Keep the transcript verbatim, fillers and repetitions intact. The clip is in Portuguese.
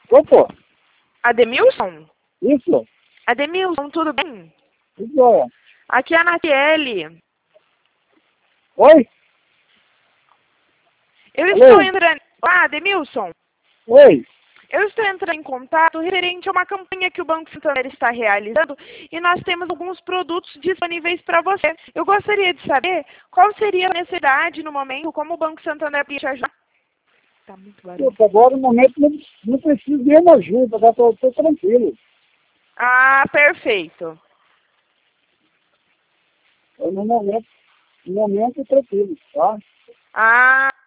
Opa, Ademilson? isso, Ademilson, tudo bem? isso é. Aqui é a Natiele. Oi? Eu Alô? estou entrando... Ah, Ademilson. Oi? Eu estou entrando em contato referente a uma campanha que o Banco Santander está realizando e nós temos alguns produtos disponíveis para você. Eu gostaria de saber qual seria a necessidade no momento, como o Banco Santander podia te ajudar. Tá muito barulho. Opa, agora no momento não, não preciso de nenhuma ajuda, já estou tranquilo. Ah, perfeito. Eu, no momento, no momento tranquilo, tá? Ah,